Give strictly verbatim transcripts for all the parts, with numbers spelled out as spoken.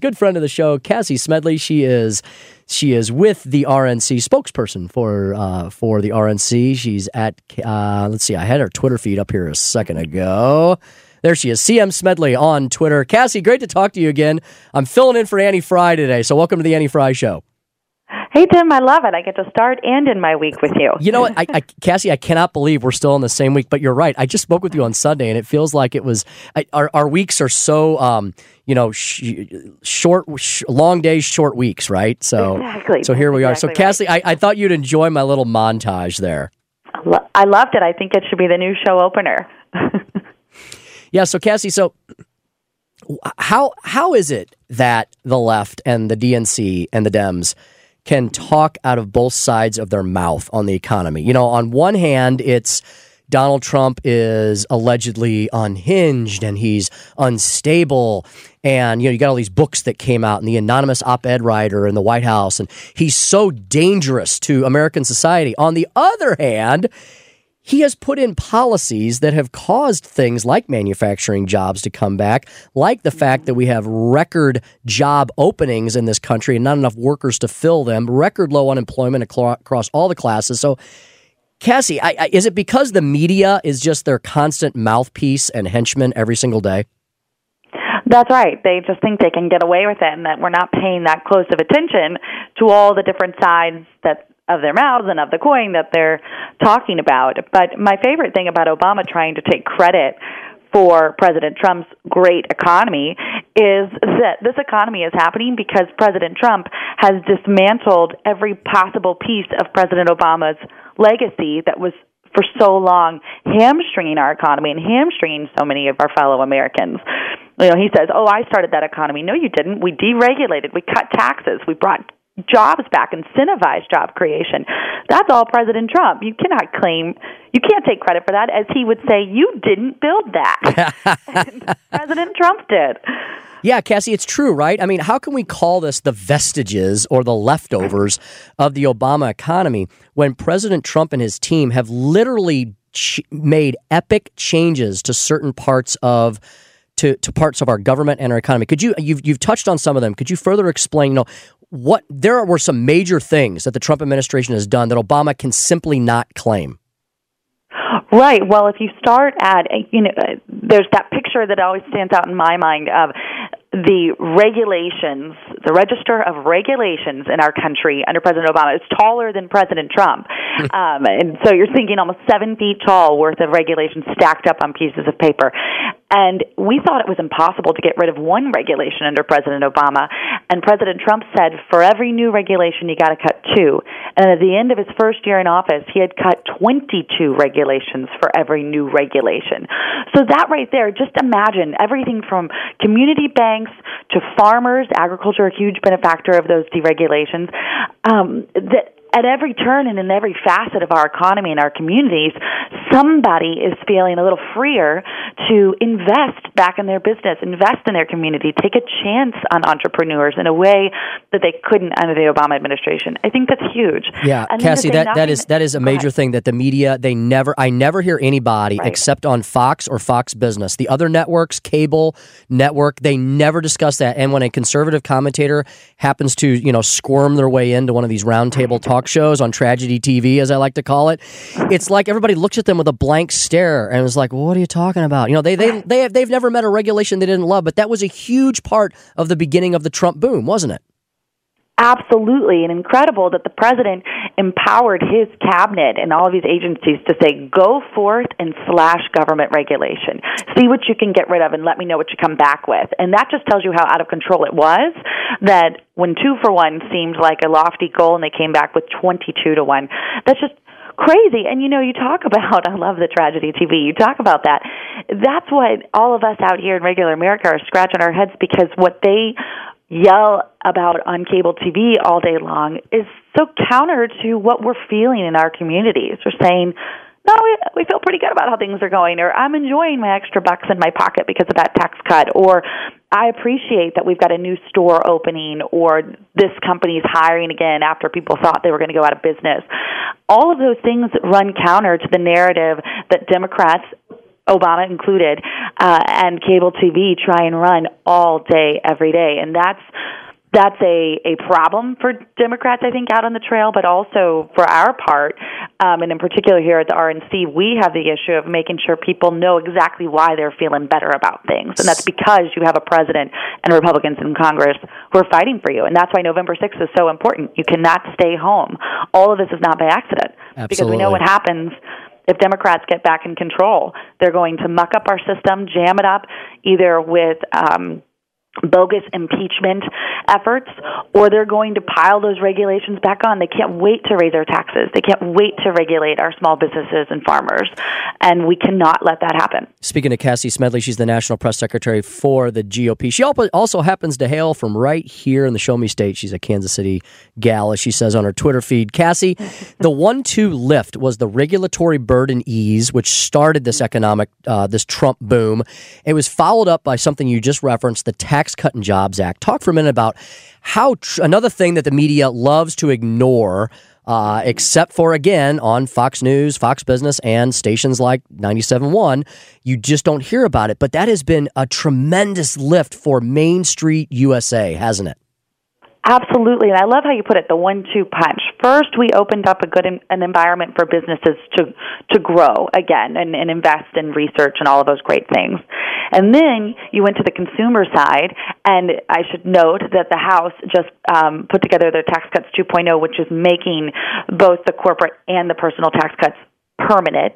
good friend of the show, Cassie Smedley. She is she is with the R N C, spokesperson for uh, for the R N C. She's at, uh, let's see, I had her Twitter feed up here a second ago. There she is, C M Smedley on Twitter. Cassie, great to talk to you again. I'm filling in for Annie Fry today, so welcome to the Annie Fry Show. Hey, Tim, I love it. I get to start and end my week with you. You know what, I, I, Cassie, I cannot believe we're still in the same week, but you're right. I just spoke with you on Sunday, and it feels like it was, I, our, our weeks are so, um, you know, sh- short, sh- long days, short weeks, right? So, exactly. So here we are. Exactly so, Cassie, right. I, I thought you'd enjoy my little montage there. I, lo- I loved it. I think it should be the new show opener. Yeah, so, Cassie, so how how is it that the left and the D N C and the Dems can talk out of both sides of their mouth on the economy? You know, on one hand, it's Donald Trump is allegedly unhinged and he's unstable. And, you know, you got all these books that came out and the anonymous op-ed writer in the White House, and he's so dangerous to American society. On the other hand, he has put in policies that have caused things like manufacturing jobs to come back, like the fact that we have record job openings in this country and not enough workers to fill them, record low unemployment across all the classes. So, Cassie, I, I, is it because the media is just their constant mouthpiece and henchman every single day? That's right. They just think they can get away with it and that we're not paying that close of attention to all the different sides that of their mouths and of the coin that they're talking about. But my favorite thing about Obama trying to take credit for President Trump's great economy is that this economy is happening because President Trump has dismantled every possible piece of President Obama's legacy that was for so long hamstringing our economy and hamstringing so many of our fellow Americans. You know, he says, oh, I started that economy. No, you didn't. We deregulated. We cut taxes. We brought jobs back, incentivized job creation. That's all President Trump. You cannot claim, you can't take credit for that, as he would say, you didn't build that. And President Trump did. Yeah, Cassie, it's true, right? I mean, how can we call this the vestiges or the leftovers of the Obama economy when President Trump and his team have literally ch- made epic changes to certain parts of to, to parts of our government and our economy? Could you you've you've touched on some of them? Could you further explain, you know, what there were some major things that the Trump administration has done that Obama can simply not claim? Right. Well, if you start at, you know, there's that picture that always stands out in my mind of the regulations, the register of regulations in our country under President Obama is taller than President Trump. um, and so you're thinking almost seven feet tall worth of regulations stacked up on pieces of paper. And we thought it was impossible to get rid of one regulation under President Obama. And President Trump said, for every new regulation, you got to cut two. And at the end of his first year in office, he had cut twenty-two regulations for every new regulation. So that right there, just imagine everything from community banks to farmers, agriculture, a huge benefactor of those deregulations, um, that at every turn and in every facet of our economy and our communities, somebody is feeling a little freer to invest back in their business, invest in their community, take a chance on entrepreneurs in a way that they couldn't under the Obama administration. I think that's huge. Yeah, and Cassie, that, nothing, that is that is a major thing that the media, they never, I never hear anybody right. except on Fox or Fox Business. The other networks, cable network, they never discuss that. And when a conservative commentator happens to, you know, squirm their way into one of these roundtable talk shows on Tragedy T V, as I like to call it, it's like everybody looks at them with a blank stare and is like, well, what are you talking about? You know, they they they have, they've never met a regulation they didn't love, but that was a huge part of the beginning of the Trump boom, wasn't it? Absolutely, and incredible that the president empowered his cabinet and all of his agencies to say, go forth and slash government regulation. See what you can get rid of and let me know what you come back with. And that just tells you how out of control it was, that when two for one seemed like a lofty goal and they came back with twenty-two to one, that's just crazy. And, you know, you talk about, I love the Tragedy T V, you talk about that. That's what all of us out here in regular America are scratching our heads, because what they yell about on cable T V all day long is so counter to what we're feeling in our communities. We're saying, no, we, we feel pretty good about how things are going, or I'm enjoying my extra bucks in my pocket because of that tax cut, or I appreciate that we've got a new store opening, or this company's hiring again after people thought they were going to go out of business. All of those things run counter to the narrative that Democrats Obama included, uh, and cable T V try and run all day, every day. And that's that's a, a problem for Democrats, I think, out on the trail, but also for our part, um, and in particular here at the R N C, we have the issue of making sure people know exactly why they're feeling better about things. And that's because you have a president and Republicans in Congress who are fighting for you. And that's why November sixth is so important. You cannot stay home. All of this is not by accident. Absolutely. Because we know what happens if Democrats get back in control. They're going to muck up our system, jam it up, either with um, bogus impeachment efforts, or they're going to pile those regulations back on. They can't wait to raise our taxes. They can't wait to regulate our small businesses and farmers, and we cannot let that happen. Speaking of Cassie Smedley, she's the National Press Secretary for the G O P. She also happens to hail from right here in the Show Me State. She's a Kansas City gal, as she says on her Twitter feed. Cassie, the one two lift was the regulatory burden ease, which started this economic, uh, this Trump boom. It was followed up by something you just referenced, the Tax Cut and Jobs Act. Talk for a minute about how tr- another thing that the media loves to ignore, uh, except for, again, on Fox News, Fox Business, and stations like ninety-seven point one, you just don't hear about it. But that has been a tremendous lift for Main Street U S A, hasn't it? Absolutely, and I love how you put it, the one two punch. First, we opened up a good in, an environment for businesses to to grow again and, and invest in research and all of those great things. And then you went to the consumer side, and I should note that the House just um, put together their Tax Cuts two point oh, which is making both the corporate and the personal tax cuts permanent.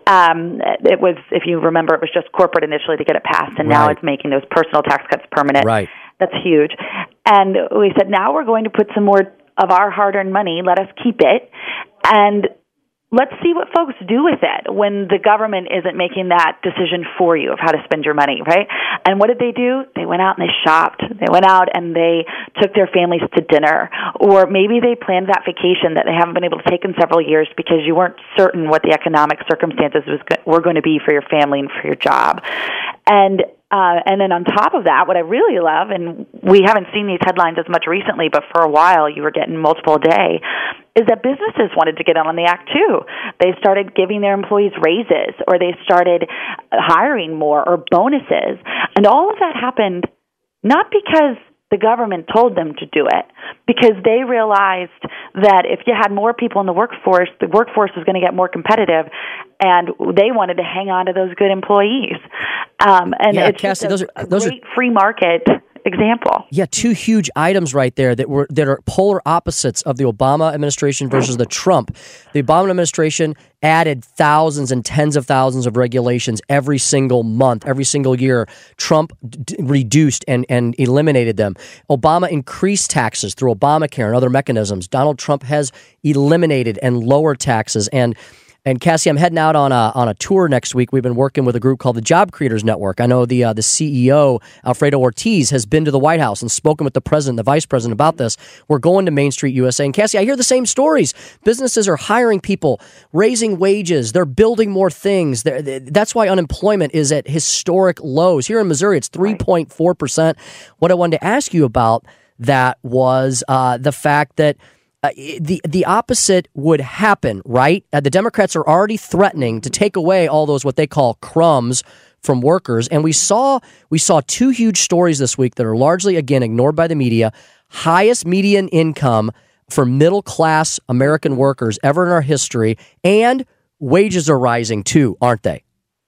Um, it was, if you remember, it was just corporate initially to get it passed, and right. now it's making those personal tax cuts permanent. Right. That's huge. And we said, now we're going to put some more of our hard-earned money. Let us keep it. And let's see what folks do with it when the government isn't making that decision for you of how to spend your money, right? And what did they do? They went out and they shopped. They went out and they took their families to dinner. Or maybe they planned that vacation that they haven't been able to take in several years because you weren't certain what the economic circumstances was, were going to be for your family and for your job. And Uh, and then on top of that, what I really love, and we haven't seen these headlines as much recently, but for a while you were getting multiple a day, is that businesses wanted to get on the act too. They started giving their employees raises, or they started hiring more, or bonuses. And all of that happened not because the government told them to do it, because they realized that if you had more people in the workforce, the workforce was going to get more competitive, and they wanted to hang on to those good employees. Um, and yeah, it's Cassie, just a, those are a those great are free market example. Yeah, two huge items right there that were that are polar opposites of the Obama administration versus the Trump. The Obama administration added thousands and tens of thousands of regulations every single month, every single year. Trump d- reduced and, and eliminated them. Obama increased taxes through Obamacare and other mechanisms. Donald Trump has eliminated and lowered taxes. And And Cassie, I'm heading out on a on a tour next week. We've been working with a group called the Job Creators Network. I know the uh, the C E O, Alfredo Ortiz, has been to the White House and spoken with the president, the vice president about this. We're going to Main Street U S A. And Cassie, I hear the same stories. Businesses are hiring people, raising wages. They're building more things. They're, that's why unemployment is at historic lows. Here in Missouri, it's three point four percent. What I wanted to ask you about that was uh, the fact that Uh, the the opposite would happen, right? Uh, the Democrats are already threatening to take away all those what they call crumbs from workers, and we saw we saw two huge stories this week that are largely again ignored by the media. Highest median income for middle class American workers ever in our history, and wages are rising too, aren't they?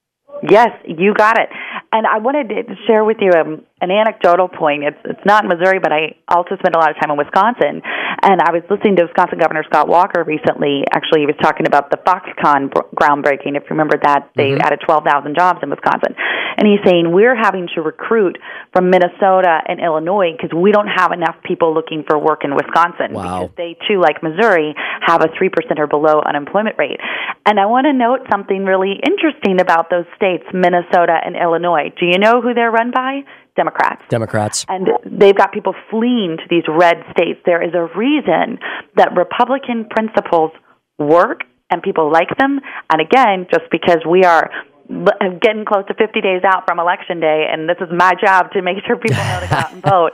Yes, you got it. And I wanted to share with you um, an anecdotal point. It's it's not in Missouri, but I also spent a lot of time in Wisconsin. And I was listening to Wisconsin Governor Scott Walker recently. Actually, he was talking about the Foxconn groundbreaking. If you remember that, they mm-hmm. added twelve thousand jobs in Wisconsin. And he's saying, we're having to recruit from Minnesota and Illinois because we don't have enough people looking for work in Wisconsin. Wow. Because they, too, like Missouri, have a three percent or below unemployment rate. And I want to note something really interesting about those states, Minnesota and Illinois. Do you know who they're run by? Democrats. Democrats. And they've got people fleeing to these red states. There is a reason that Republican principles work and people like them. And again, just because we are getting close to fifty days out from Election Day, and this is my job to make sure people know to go out and vote,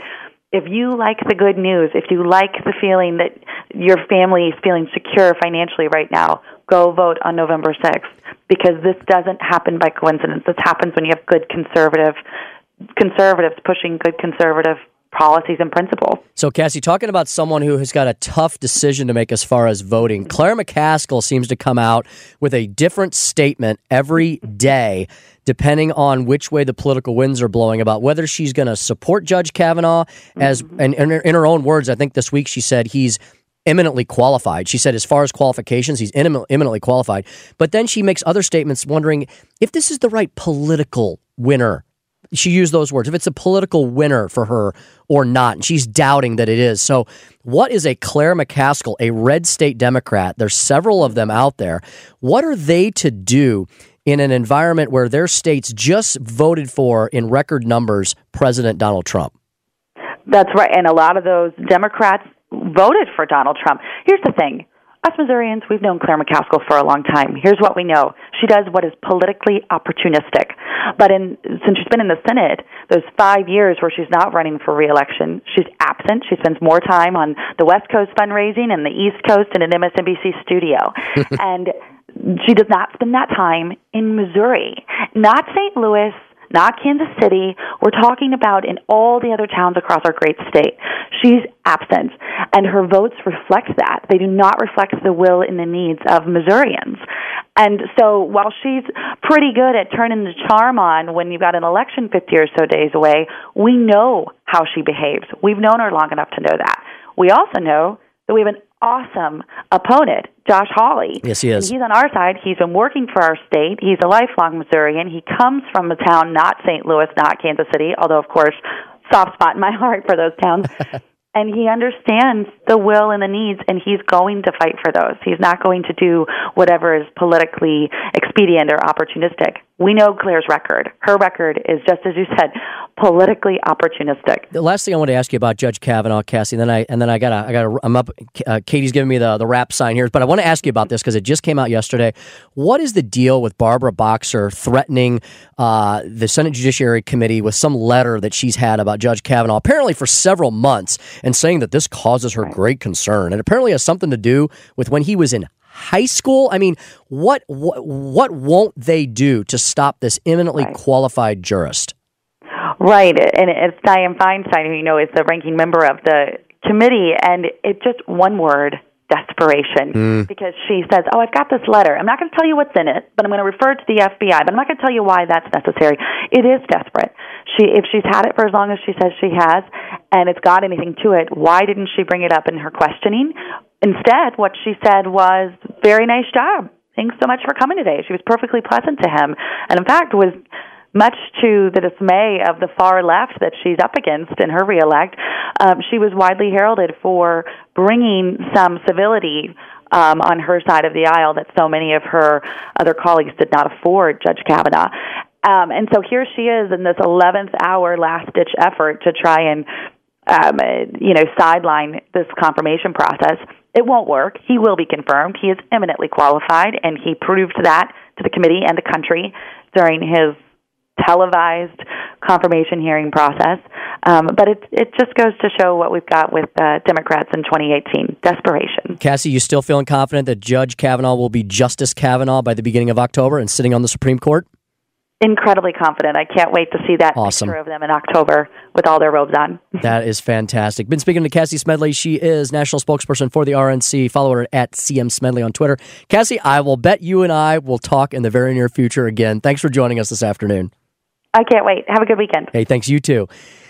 if you like the good news, if you like the feeling that your family is feeling secure financially right now, go vote on November sixth, because this doesn't happen by coincidence. This happens when you have good conservative conservatives pushing good conservative policies and principles. So, Cassie, talking about someone who has got a tough decision to make as far as voting, Claire McCaskill seems to come out with a different statement every day, depending on which way the political winds are blowing, about whether she's going to support Judge Kavanaugh as, mm-hmm. and in her, in her own words, I think this week she said he's eminently qualified. She said as far as qualifications, he's eminently qualified. But then she makes other statements wondering if this is the right political winner. She used those words, if it's a political winner for her or not, and she's doubting that it is. So what is a Claire McCaskill, a red state Democrat? There's several of them out there. What are they to do in an environment where their states just voted for, in record numbers, President Donald Trump? That's right, and a lot of those Democrats voted for Donald Trump. Here's the thing. Us Missourians, we've known Claire McCaskill for a long time. Here's what we know. She does what is politically opportunistic. But in, since she's been in the Senate, those five years where she's not running for re-election, she's absent. She spends more time on the West Coast fundraising and the East Coast in an M S N B C studio. And she does not spend that time in Missouri. Not Saint Louis, not Kansas City. We're talking about in all the other towns across our great state. She's absent, and her votes reflect that. They do not reflect the will and the needs of Missourians. And so while she's pretty good at turning the charm on when you've got an election fifty or so days away, we know how she behaves. We've known her long enough to know that. We also know that we have an awesome opponent, Josh Hawley. Yes, he is. And he's on our side. He's been working for our state. He's a lifelong Missourian. He comes from a town not Saint Louis, not Kansas City, although, of course, soft spot in my heart for those towns. And he understands the will and the needs, and he's going to fight for those. He's not going to do whatever is politically expedient or opportunistic. We know Claire's record. Her record is, just as you said, politically opportunistic. The last thing I want to ask you about Judge Kavanaugh, Cassie, and then I and then I got I got I'm up. Uh, Katie's giving me the the wrap sign here, but I want to ask you about this because it just came out yesterday. What is the deal with Barbara Boxer threatening uh, the Senate Judiciary Committee with some letter that she's had about Judge Kavanaugh, apparently for several months, and saying that this causes her great concern, and apparently has something to do with when he was in high school? I mean, what what, what won't they do to stop this eminently right. qualified jurist? Right, and it's Dianne Feinstein, who you know is the ranking member of the committee, and it's just one word, desperation, mm. because she says, oh, I've got this letter. I'm not going to tell you what's in it, but I'm going to refer it to the F B I, but I'm not going to tell you why that's necessary. It is desperate. She, if she's had it for as long as she says she has, and it's got anything to it, why didn't she bring it up in her questioning? Instead, what she said was, very nice job. Thanks so much for coming today. She was perfectly pleasant to him, and in fact was, much to the dismay of the far left that she's up against in her reelect, um, she was widely heralded for bringing some civility um, on her side of the aisle that so many of her other colleagues did not afford Judge Kavanaugh. Um, and so here she is in this eleventh hour last-ditch effort to try and um, you know, sideline this confirmation process. It won't work. He will be confirmed. He is eminently qualified, and he proved that to the committee and the country during his televised confirmation hearing process. Um, but it it just goes to show what we've got with uh, Democrats in twenty eighteen, desperation. Cassie, you still feeling confident that Judge Kavanaugh will be Justice Kavanaugh by the beginning of October and sitting on the Supreme Court? Incredibly confident. I can't wait to see that awesome. picture of them in October with all their robes on. That is fantastic. Been speaking to Cassie Smedley. She is national spokesperson for the R N C. Follow her at C M Smedley on Twitter. Cassie, I will bet you and I will talk in the very near future again. Thanks for joining us this afternoon. I can't wait. Have a good weekend. Hey, thanks. You too.